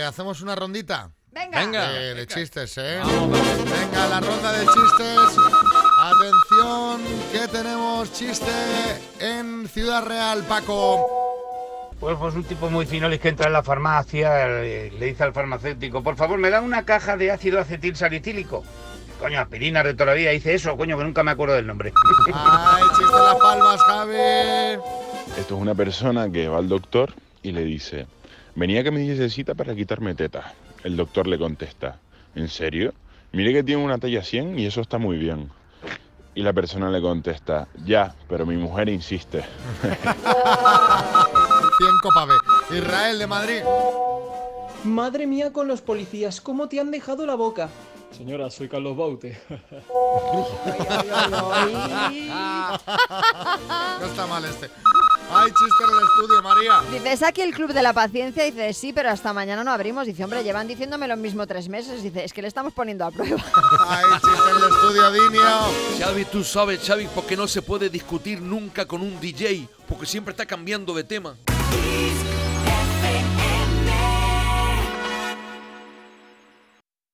¿hacemos una rondita? Venga. De chistes, ¿eh? Venga, la ronda de chistes. Atención, que tenemos chiste en Ciudad Real, Paco. Pues un tipo muy fino que entra en la farmacia, le dice al farmacéutico, por favor, me da una caja de ácido acetil salicílico. Coño, aspirina, retrolavía, dice eso, coño, que nunca me acuerdo del nombre. ¡Ay, chiste en Las Palmas, Javi! Esto es una persona que va al doctor y le dice, venía que me diese cita para quitarme teta. El doctor le contesta, ¿en serio? Mire que tiene una talla 100 y eso está muy bien. Y la persona le contesta, ya, pero mi mujer insiste. 100 Copa B. Israel de Madrid. Madre mía con los policías, ¿cómo te han dejado la boca? Señora, soy Carlos Baute. No está mal este. ¡Ay, chiste en el estudio, María! Dice, ¿es aquí el Club de la Paciencia? Dice, sí, pero hasta mañana no abrimos. Dice, hombre, llevan diciéndome lo mismo 3 meses. Dice, es que le estamos poniendo a prueba. ¡Ay, chiste en el estudio, Dinio! Xavi, tú sabes, Xavi, por qué no se puede discutir nunca con un DJ, porque siempre está cambiando de tema.